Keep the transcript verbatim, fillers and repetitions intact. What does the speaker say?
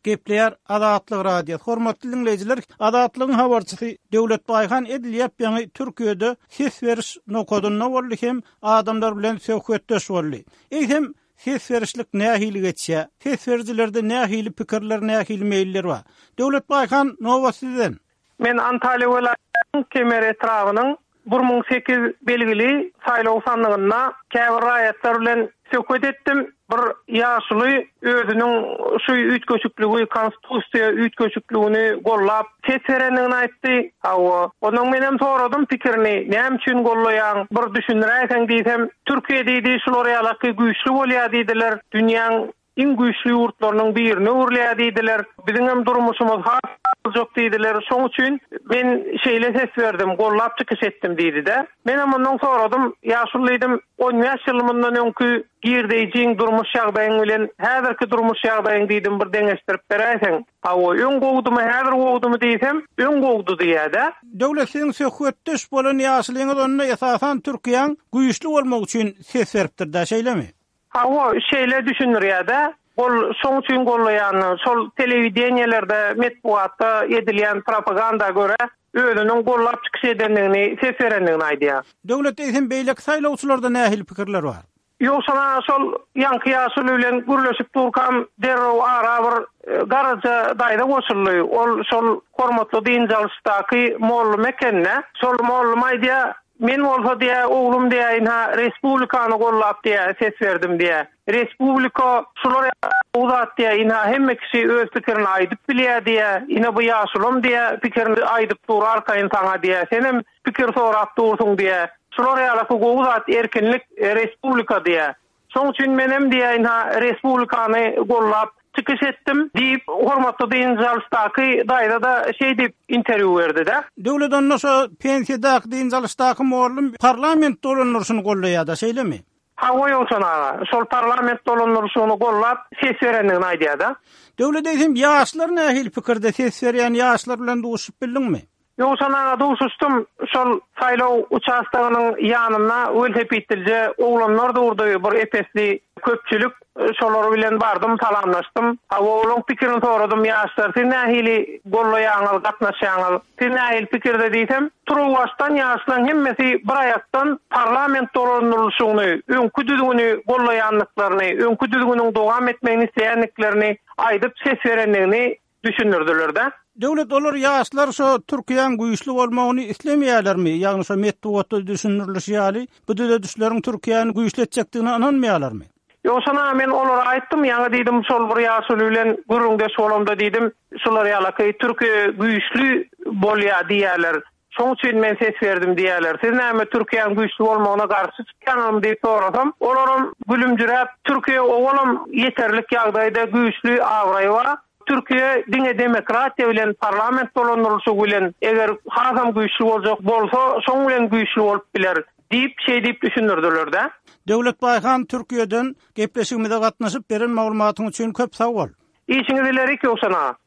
Gepleýär Adatlyk radio. Hormatly dinleýijiler, Adatlygyň habarçysy Döwlet Baýhan Edilýäp ýa-ni Türkiýede ses beriş nokodyna boldy hem adamlar bilen söhbetdeş boldy. Eýsem ses berişlik nähili geçýär? Ses berjilerde nähili pikirler, nähili meýiller bar. Döwlet Baýhan nowa sizden? Men Antalya welaýatynyň Kemer etrawynyň bir ming sekiz belgili saýlaw sandygyna käbir raýatlar bilen söhbet etdim. Bir ýaşly özüniň şu ütköçükligi, konstitusiýa ütköçükligini gollap ses berenligini aýtdy. Hawa, onuň menem soradym pikirini, näme üçin gollaýan? Bir düşünýärken diýsem, Türkiýe diýdi, şular ýalaky güýçlü bolýar diýdiler. Dünýäň iň güýçlü ýurtlarynyň birine urlýar diýdiler. Biziň hem durmuşymyz jok diýdiler. Şoň üçin men şeýle ses berdim, gollap çykyş etdim diýdi-de. Men hem ondan soradym, ýaşlyydym, on beş ýylymdan öňkü girdiğin durmuş ýagdaýyň bilen häzirki durmuş ýagdaýyň diýdim bir deňeşdirip beräýsin. Hawa, öň gowdumy, häzir gowdumy diýsem, öň gowdu diýär-de. Döwletiň söhbetdeş bolan ýaşlygyny onna esasan Türkiýanyň güýçlü bolmak üçin ses beripdir-de, şeýlemi? Hawa, şeýle düşünýär-de. Ol şoň üçin gollaýan, şol telewidenýelerde, metbuatda edilýän propaganda göre özüniň gollap çykyş edenligini, ses berenligini aýdýar. Döwlet eýsem beýlek saýlawçylarda nähili pikirler bar? Ýoksana şol ýanky ýaşly bilen gürleşip durkan derrew ara bir garaja daýda goşuldy. Ol şol hormatly dinjalysdaky molly mekenne, şol molly maýdýa, men bolsa diýä, oglum diýä, ha respublikany gollap diýä, ses berdim diýä. Respublika şular uzat diýä, ha hemme kişi öz pikirini aýdyp bilýär diýä, ina bu ýaşlym diýä, pikirini aýdyp durar kaýyn taňa diýä, senem pikir sorap dursun diýä. Şular ýalaky gowzat erkinlik respublika diýä. Şoň üçin menem diýä, ha respublikany gollap çykyş etdim diýip hormatly dinjalysdaky daýda da şeý diýip interwiu berdi-de. Döwlet ondan şo pensiýadaky dinjalysdaky mollum parlament dolanmasyny gollaýar-da, şeýlemi? Hawa ýolsana, şol parlament dolanmasyny gollap ses berenligini aýdýar-da. Döwlet eýsem ýaşlar nähili pikirde ses berýän ýaşlar bilen duşup bildingmi? Ýoksana duşuşdum, şol saýlaw uçastagynyň ýanyna welosipedilje oglanlar durdy, bir epesli köpçülük, şolar bilen bardym, salamlaşdym. Hawa olaň pikirini soradym, ýaşlar, siz nähili gollaýaňyz, gatnaşýaňyz, siz nähili pikirde diýsem, turwaşdan ýaşlaryň hemmesi bir aýakdan parlament dolanmasyny, öňkü düzgüni gollaýanlyklaryny, öňkü düzgüniň dowam etmegini isleýänliklerini aýdyp ses berenligini düşünürdiler-de. Döwlet olar ýaşlar şo Türkiýanyň güýçlü bolmagyny islemýärlermi? Ýagny şo metbuatda düşünürlüşýäli, bu düýdüşleriň Türkiýanyň güýçletjekdigine inanmaýarlarmy? Ýoksana men olara aýtdym, ýa-ni diýdim, şol bir ýaşly bilen gürüňde şolamda diýdim, şolar ýalaky Türkiýe güýçlü bolýar diýerler. Şoň üçin men ses berdim diýerler. Siz näme Türkiýanyň güýçlü bolmagyna garşy çykýanymy diýip sorasam, olaram gülümjüräp, Türkiýe owalam ýeterlik ýagdaýda güýçlü awraýa. Türkiýe diňe demokratiýa bilen parlament dolanmasyny bilen eger hasam güýçlü boljak bolsa, şoň bilen güýçlü bolup biler diýip şeý diýip düşünürdiler-de. Döwlet Baýhan Türkiýeden gepleşigimizde gatnaşyp beren maglumatyň üçin köp sag bol. İşiniz ilerik ýoksana.